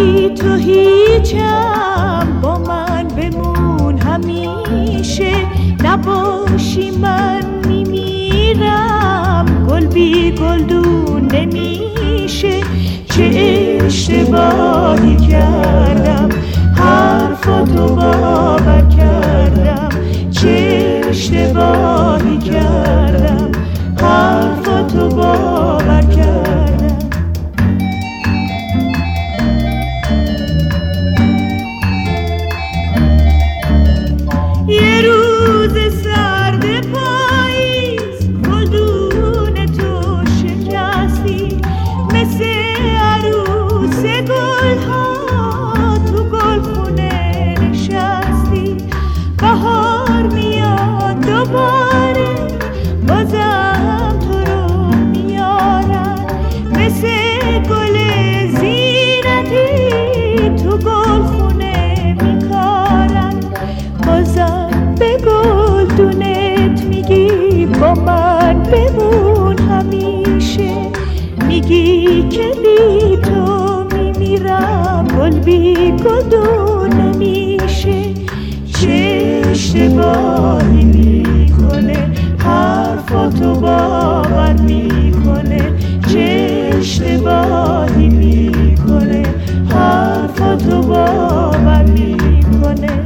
بی تو هیچم، با من بمون همیشه، نباشی من میمیرم. گل بی گلدون نمیشه، چه اشتباهی کردم، حرفاتو باور کردم. چه اشتباهی کردم، حرفاتو باور کردم. یه روز سرد پاییز، گلدون تو شکستی، مثل عروس گلها تو گلخونه نشستی. بهار میاد دوباره، بازم تو رو میارن، مثل گل زینتی تو گلخونه میکارن. بازم به گلدونت میگی با من بمون همیشه، میگی که بی تو میمیرم. گل بی گلدون نمیشه، چه اشتباهی میکنه، حرفاتو باور میکنه. چه اشتباهی میکنه، حرفاتو باور میکنه.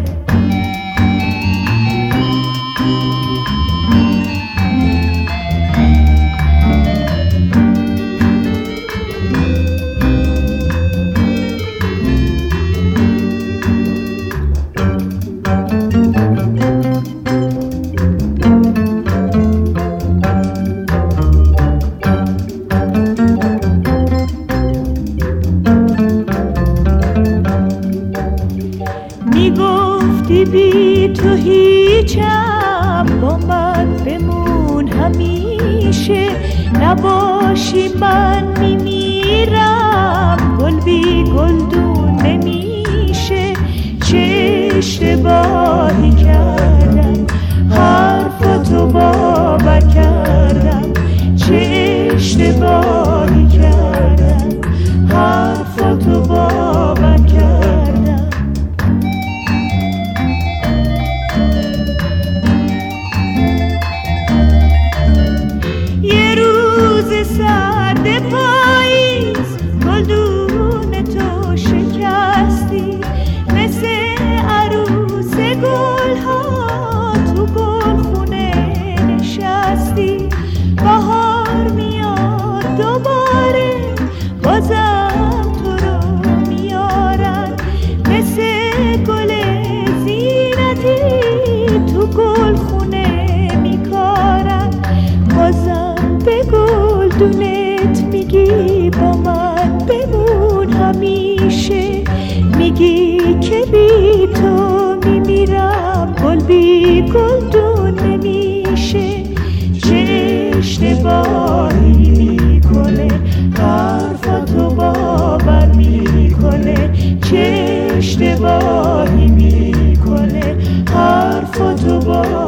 میگفتی بی تو هیچم، با من بمون همیشه، نباشی من میمیرم. گل بی گلدون نمیشه، چه اشتباهی کردم، حرفاتو باور کردم. چه اشتباهی کردم، حرفاتو باور کردم. سرد پاییز، گلدون تو شکستی، مثل عروس گلها تو گلخونه نشستی. بهار میاد دوباره، بازم تو رو میارن، مثل گل زینتی تو گلخونه میکارن. بازم به گلدونت میگی با من بمون همیشه، میگی که بی تو میمیرم. گل بی گلدون نمیشه، چه اشتباهی میکنه، حرفاتو باور میکنه. چه اشتباهی میکنه، حرفاتو باور